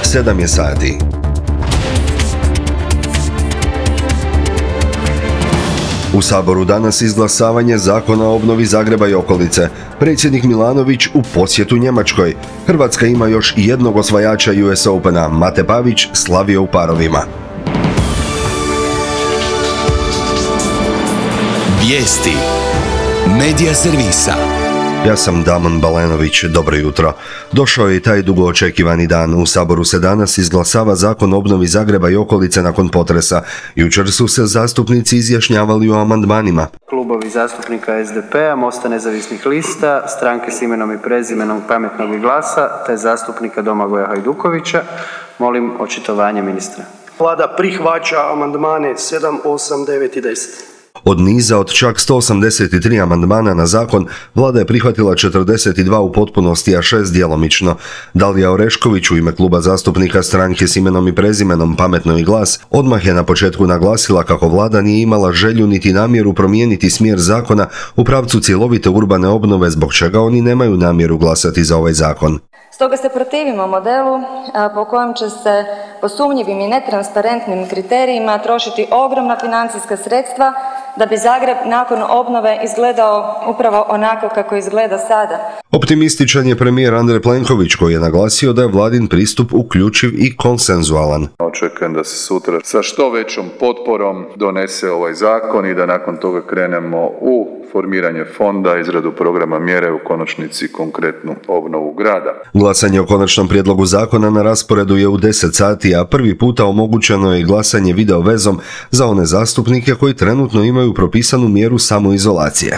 7 je sati. U Saboru danas izglasavanje Zakona o obnovi Zagreba i okolice. Predsjednik Milanović u posjetu Njemačkoj. Hrvatska ima još jednog osvajača US Opena. Mate Pavić slavio u parovima. Vijesti Medija servisa. Ja sam Damon Balenović, dobro jutro. Došao je i taj dugo očekivani dan. U Saboru se danas izglasava Zakon o obnovi Zagreba i okolice nakon potresa. Jučer su se zastupnici izjašnjavali o amandmanima. Klubovi zastupnika SDP-a, Mosta nezavisnih lista, Stranke s imenom i prezimenom, Pametnog i Glasa, te zastupnika Domagoja Hajdukovića. Molim očitovanje ministra. Vlada prihvaća amandmane 7, 8, 9 i 10. Od niza od čak 183 amandmana na zakon, Vlada je prihvatila 42 u potpunosti, a 6 djelomično. Dalija Orešković u ime kluba zastupnika Stranke s imenom i prezimenom, Pametno i Glas odmah je na početku naglasila kako Vlada nije imala želju niti namjeru promijeniti smjer zakona u pravcu cjelovite urbane obnove, zbog čega oni nemaju namjeru glasati za ovaj zakon. Stoga se protivimo modelu po kojem će se po sumnjivim i netransparentnim kriterijima trošiti ogromna financijska sredstva da bi Zagreb nakon obnove izgledao upravo onako kako izgleda sada. Optimističan je premijer Andrej Plenković koji je naglasio da je vladin pristup uključiv i konsenzualan. Očekujem da se sutra sa što većom potporom donese ovaj zakon i da nakon toga krenemo u formiranje fonda, izradu programa mjere, u konačnici konkretnu obnovu grada. Glasanje o konačnom prijedlogu zakona na rasporedu je u 10 sati, a prvi puta omogućeno je glasanje video vezom za one zastupnike koji trenutno imaju propisanu mjeru samoizolacije.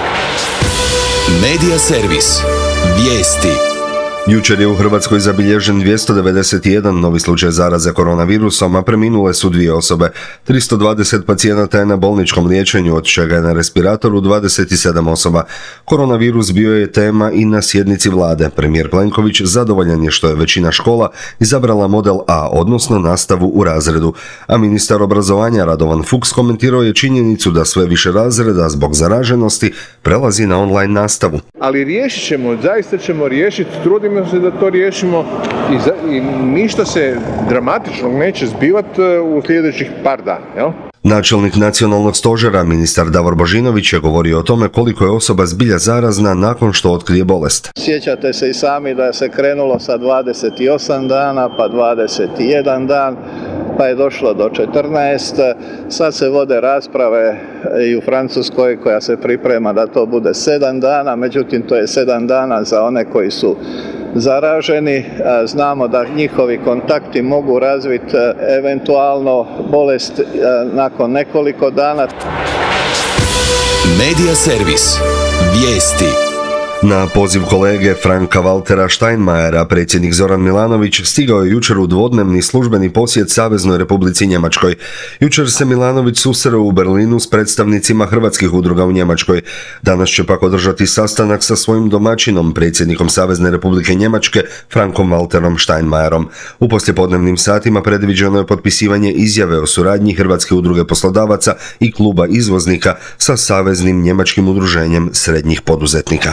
Medija servis. Vijesti. Jučer je u Hrvatskoj zabilježen 291 novi slučaj zaraze koronavirusom, a preminule su 2 osobe. 320 pacijenata je na bolničkom liječenju, od čega je na respiratoru 27 osoba. Koronavirus bio je tema i na sjednici vlade. Premijer Plenković zadovoljan je što je većina škola izabrala model A, odnosno nastavu u razredu. A ministar obrazovanja Radovan Fuchs komentirao je činjenicu da sve više razreda zbog zaraženosti prelazi na online nastavu. Ali riješit ćemo, zaista ćemo riješiti, trudimo se da to riješimo i ništa se dramatičnog neće zbivati u sljedećih par dana, jel? Načelnik nacionalnog stožera, ministar Davor Božinović, je govorio o tome koliko je osoba zbilja zarazna nakon što otkrije bolest. Sjećate se i sami da se krenulo sa 28 dana, pa 21 dan, pa je došlo do 14. Sad se vode rasprave i u Francuskoj koja se priprema da to bude 7 dana, međutim to je 7 dana za one koji su zaraženi. Znamo da njihovi kontakti mogu razviti eventualno bolest nakon nekoliko dana. Medija servis. Vijesti. Na poziv kolege Franka Valtera Steinmeiera, predsjednik Zoran Milanović stigao je jučer u dvodnevni službeni posjet Saveznoj Republici Njemačkoj. Jučer se Milanović susreo u Berlinu s predstavnicima hrvatskih udruga u Njemačkoj. Danas će pak održati sastanak sa svojim domaćinom, predsjednikom Savezne Republike Njemačke, Frankom Valterom Steinmeierom. U poslijepodnevnim satima predviđeno je potpisivanje izjave o suradnji Hrvatske udruge poslodavaca i kluba izvoznika sa Saveznim njemačkim udruženjem srednjih poduzetnika.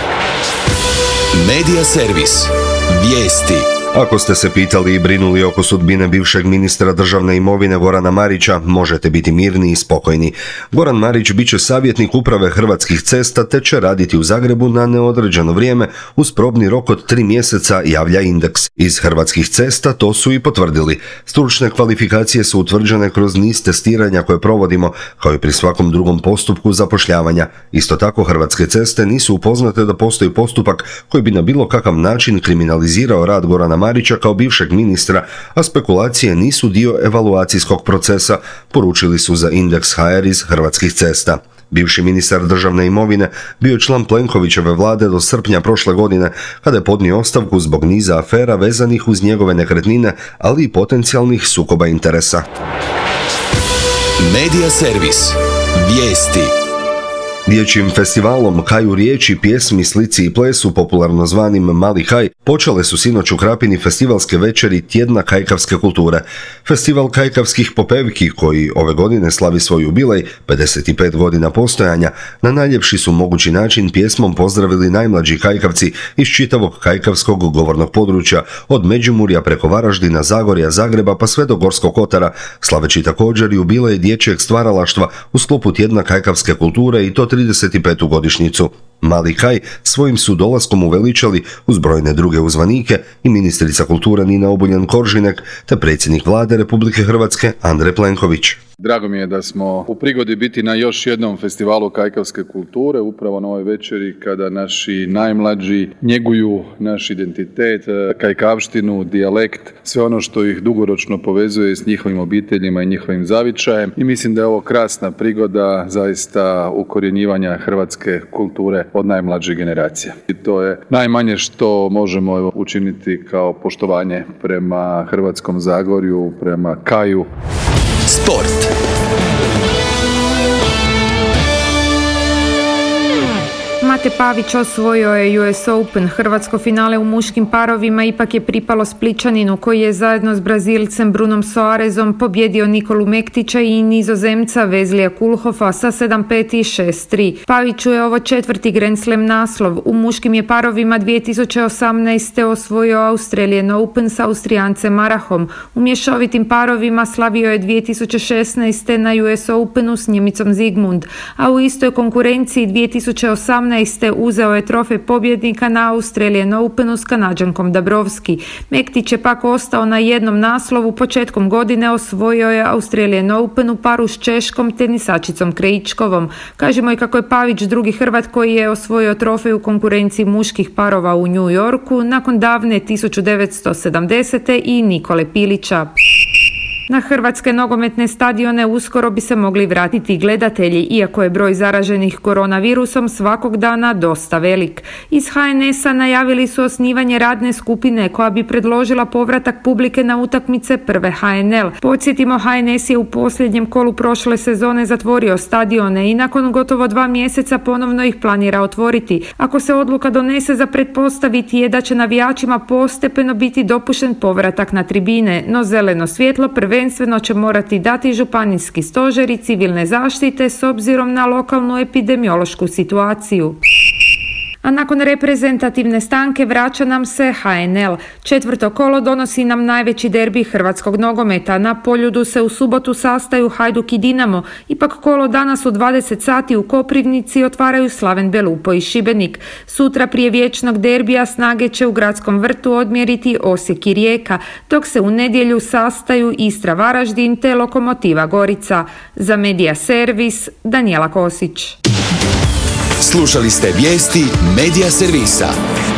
Medija servis. Vijesti. Ako ste se pitali i brinuli oko sudbine bivšeg ministra državne imovine Gorana Marića, možete biti mirni i spokojni. Goran Marić bit će savjetnik uprave Hrvatskih cesta te će raditi u Zagrebu na neodređeno vrijeme uz probni rok od 3 mjeseca, javlja Indeks. Iz Hrvatskih cesta to su i potvrdili. Stručne kvalifikacije su utvrđene kroz niz testiranja koje provodimo, kao i pri svakom drugom postupku zapošljavanja. Isto tako Hrvatske ceste nisu upoznate da postoji postupak koji bi na bilo kakav način kriminalizirao rad Gorana Marića kao bivšeg ministra, a spekulacije nisu dio evaluacijskog procesa, poručili su za Indeks HR iz Hrvatskih cesta. Bivši ministar državne imovine bio je član Plenkovićeve vlade do srpnja prošle godine, kada je podnio ostavku zbog niza afera vezanih uz njegove nekretnine, ali i potencijalnih sukoba interesa. Medija servis. Vijesti. Dječjim festivalom Haju riječi, pjesmi, slici i plesu, popularno zvanim Mali Haj, počele su sinoć u Krapini festivalske večeri Tjedna kajkavske kulture. Festival kajkavskih popevki, koji ove godine slavi svoj jubilej, 55 godina postojanja, na najljepši su mogući način pjesmom pozdravili najmlađi kajkavci iz čitavog kajkavskog govornog područja, od Međimurja preko Varaždina, Zagorja, Zagreba pa sve do Gorskog kotara, slaveći također jubilej dječjeg stvaralaštva u sklopu Tjedna kajkavske kulture i to 35. godišnjicu. Mali Kaj svojim su dolaskom uveličali uz brojne druge uzvanike i ministrica kulture Nina Obuljen-Koržinek te predsjednik Vlade Republike Hrvatske Andrej Plenković. Drago mi je da smo u prigodi biti na još jednom festivalu kajkavske kulture, upravo na ovoj večeri kada naši najmlađi njeguju naš identitet, kajkavštinu, dijalekt, sve ono što ih dugoročno povezuje s njihovim obiteljima i njihovim zavičajem. I mislim da je ovo krasna prigoda zaista ukorjenjivanja hrvatske kulture od najmlađih generacija. I to je najmanje što možemo učiniti kao poštovanje prema Hrvatskom Zagorju, prema Kaju. Sport. Mate Pavić osvojio je US Open. Hrvatsko finale u muškim parovima ipak je pripalo Splićaninu koji je zajedno s Brazilcem Brunom Soarezom pobjedio Nikolu Mektića i Nizozemca Vezlija Kulhofa sa 7-5 i 6-3. Paviću je ovo 4. Grand Slam naslov. U muškim je parovima 2018. osvojio Australian Open s Austrijancem Marahom. U mješovitim parovima slavio je 2016. na US Openu s Njemicom Zigmund, a u istoj konkurenciji 2018. uzeo je trofej pobjednika na Australian Openu s Kanađankom Dabrowski. Mektić je pak ostao na jednom naslovu. Početkom godine osvojio je Australian Open u paru s češkom tenisačicom Krajičkovom. Kažemo i kako je Pavić drugi Hrvat koji je osvojio trofej u konkurenciji muških parova u New Yorku nakon davne 1970. i Nikole Pilića. Na hrvatske nogometne stadione uskoro bi se mogli vratiti gledatelji, iako je broj zaraženih koronavirusom svakog dana dosta velik. Iz HNS-a najavili su osnivanje radne skupine koja bi predložila povratak publike na utakmice prve HNL. Podsjetimo, HNS je u posljednjem kolu prošle sezone zatvorio stadione i nakon gotovo 2 mjeseca ponovno ih planira otvoriti. Ako se odluka donese, za pretpostaviti je da će navijačima postepeno biti dopušten povratak na tribine, no zeleno svjetlo prvenstveno će morati dati županijski stožer i civilne zaštite s obzirom na lokalnu epidemiološku situaciju. A nakon reprezentativne stanke vraća nam se HNL. 4. kolo donosi nam najveći derbi hrvatskog nogometa. Na Poljudu se u subotu sastaju Hajduk i Dinamo. Ipak kolo danas u 20 sati u Koprivnici otvaraju Slaven Belupo i Šibenik. Sutra prije vječnog derbija snage će u Gradskom vrtu odmjeriti Osijek i Rijeka, dok se u nedjelju sastaju Istra Varaždin te Lokomotiva Gorica. Za Medija Servis, Danijela Kosić. Slušali ste vijesti Medija Servisa.